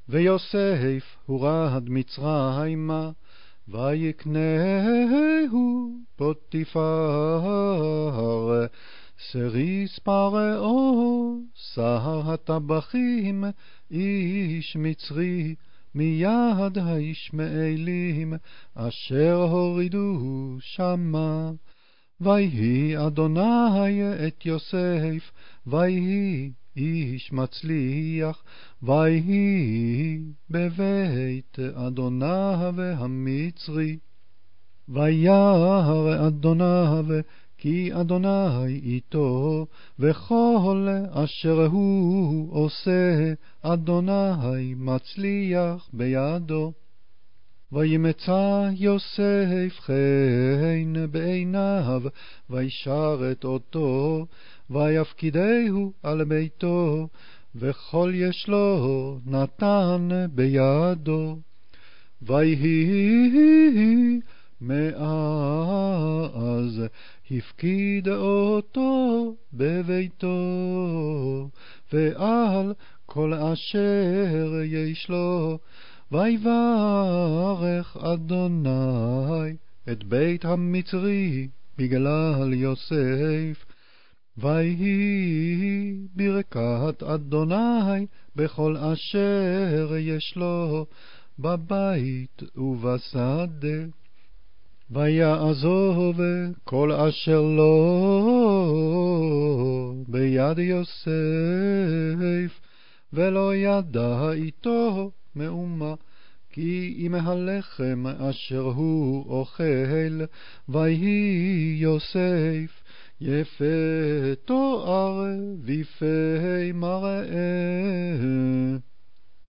ויוסף הורד מצרימה, ויקנהו פוטיפר, סריס פרעה, שר הטבחים, איש מצרי, מיד הישמעאלים, אשר הורידו שמה. ויהי אדוני את יוסף, ויהי איש מצליח, ויהי בבית אדוניו המצרי. וירא אדוניו כי אדוני איתו, וכל אשר הוא עושה אדוני מצליח בידו. וימצא יוסף חן בעיניו, וישרת אותו, ויפקידהו על ביתו, וכל יש לו נתן בידו. ויהי מאז הפקיד אותו בביתו, ועל כל אשר יש לו, ויברך אדוני את בית המצרי בגלל יוסף. ויהי ברכת אדוני בכל אשר יש לו, בבית ובשדה. ויעזוב כל אשר לו ביד יוסף, ולא ידע איתו מאומה, כי אם הלחם אשר הוא אוכל. ויהי יוסף יפה תואר ויפה מראה.